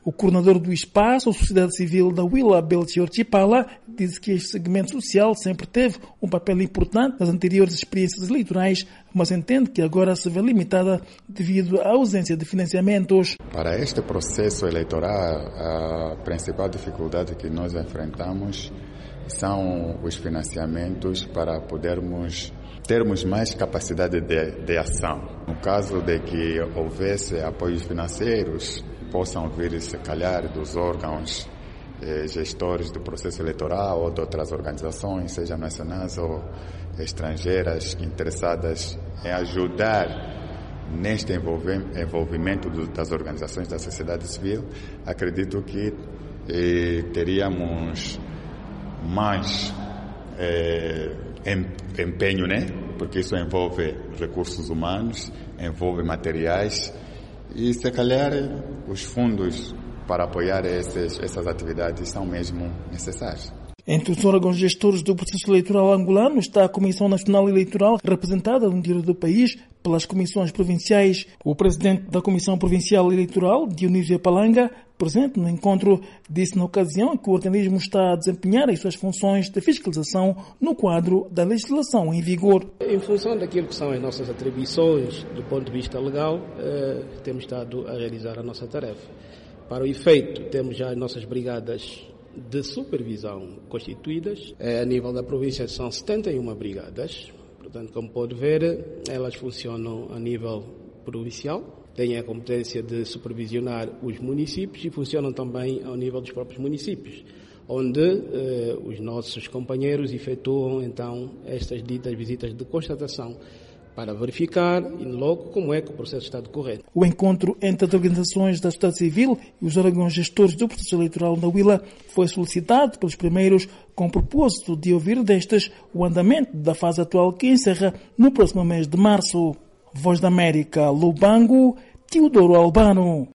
O coordenador do espaço, a sociedade civil da Huila, Belchior Chipala, diz que este segmento social sempre teve um papel importante nas anteriores experiências eleitorais, mas entende que agora se vê limitada devido à ausência de financiamentos. Para este processo eleitoral, a principal dificuldade que nós enfrentamos são os financiamentos para termos mais capacidade de ação. No caso de que houvesse apoios financeiros, possam vir, se calhar, dos órgãos gestores do processo eleitoral ou de outras organizações, seja nacionais ou estrangeiras, interessadas em ajudar neste envolvimento das organizações da sociedade civil, acredito que teríamos mais empenho, né? Porque isso envolve recursos humanos, envolve materiais e, se calhar, os fundos para apoiar essas atividades são mesmo necessários. Entre os órgãos gestores do processo eleitoral angolano está a Comissão Nacional Eleitoral, representada no interior do país pelas comissões provinciais. O presidente da Comissão Provincial Eleitoral, Dionísio Palanga, presente no encontro, disse na ocasião que o organismo está a desempenhar as suas funções de fiscalização no quadro da legislação em vigor. Em função daquilo que são as nossas atribuições do ponto de vista legal, temos estado a realizar a nossa tarefa. Para o efeito, temos já as nossas brigadas de supervisão constituídas. A nível da província são 71 brigadas. Portanto, como pode ver, elas funcionam a nível provincial, têm a competência de supervisionar os municípios e funcionam também ao nível dos próprios municípios, onde os nossos companheiros efetuam então estas ditas visitas de constatação para verificar in loco como é que o processo está decorrendo. O encontro entre as organizações da sociedade civil e os órgãos gestores do processo eleitoral na Huila foi solicitado pelos primeiros com o propósito de ouvir destes o andamento da fase atual que encerra no próximo mês de março. Voz da América, Lubango, Teodoro Albano.